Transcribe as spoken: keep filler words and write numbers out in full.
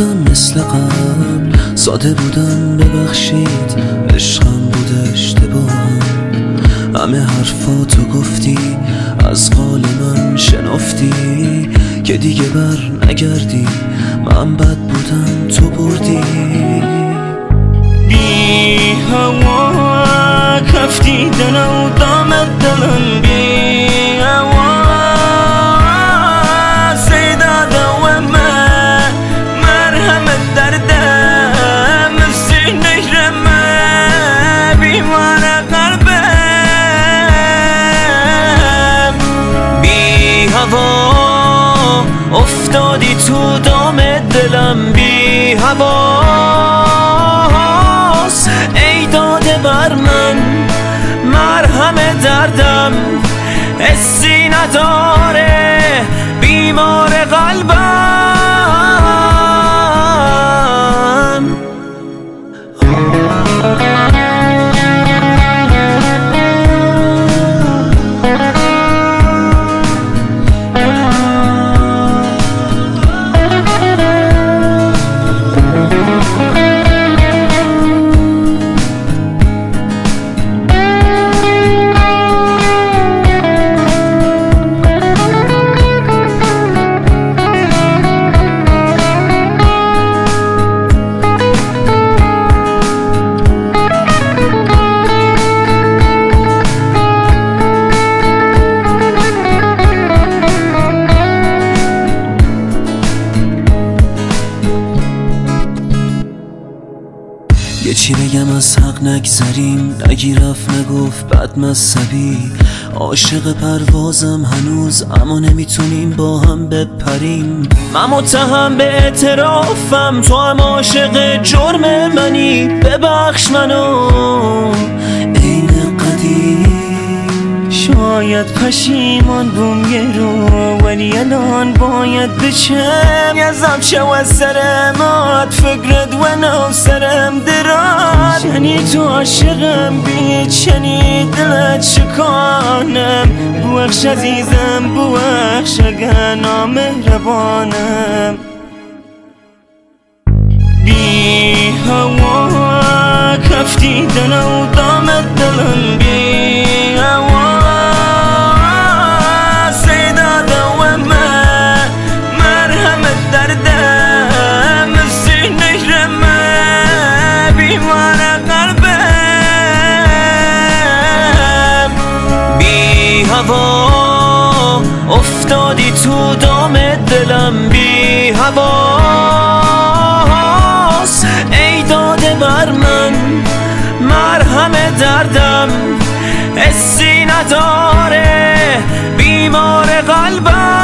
بودم مثل قبل، ساده بودم ببخشید، عشقم بود اشتباهم. همه حرفاتو گفتی، از قال من شنفتی که دیگه بر نگردی. من بد بودم تو بردی. بی هوا کفتی دنو دامت دلم، بی هوا سیداده و من مرهمت دردم نفسی نجرمه بیمار قلبم. بی هوا افتادی تو دام دلم، بی هوا ای داده بر من مرهم دردم، حسی نداره بیمار قلبم. یه چی بگم از حق نگذریم، نگی رفت نگفت بد مذهبی. عاشق پروازم هنوز، اما نمیتونیم با هم بپریم. من متهم به اعترافم، تو هم عاشق جرم منی. ببخش منو عین قدیم. شاید پشیمان بوم یه رو، ولی الان باید بچم یزم شو از سرمات فکرت و نو سرم دراد. شنی تو عاشقم بید، شنی دلت شکانم. بوخش عزیزم بوخش اگه نامهربانم. بی هوا کفتی دنو دامت دلم، بی هوا افتادی تو دام دلم، بی هواست ای داده بر من مرهم دردم، حسی نداره بیمار قلبم.